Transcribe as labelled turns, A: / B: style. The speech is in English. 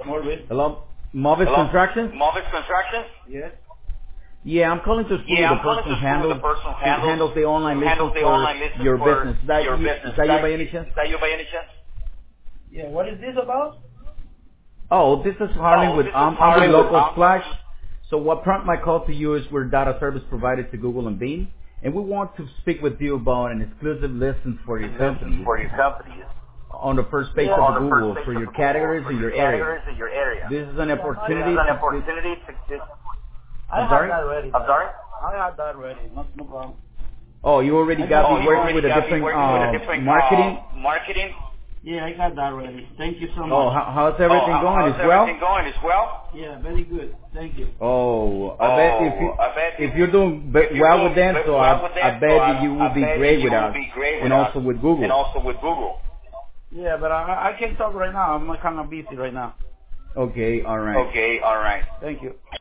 A: Morbid.
B: Hello? Movis Construction?
C: Movis Construction?
A: Yes.
B: Yeah, I'm calling to speak with the person who handles the online listing for your business. Is that you by any chance?
A: Yeah, what is this about?
B: Oh, this is Harlan with Harlan Local Splash. So what prompted my call to you is we're data service provided to Google and Bing, and we want to speak with you about an exclusive listing for your company. On the first page of Google for your categories in your area. This is an opportunity to...
A: I have that ready. I'm sorry? I have that ready. No problem.
B: Oh, you already got me working with a different marketing?
A: Yeah, I got that ready. Thank you so much.
B: Oh, how's everything going as well?
A: Yeah, very good. Thank you.
B: Oh, I bet if you're doing well with them, so I bet you will be great with us, and also with Google.
A: Yeah, but I can't talk right now. I'm kind of busy right now.
B: Okay, all right.
A: Thank you.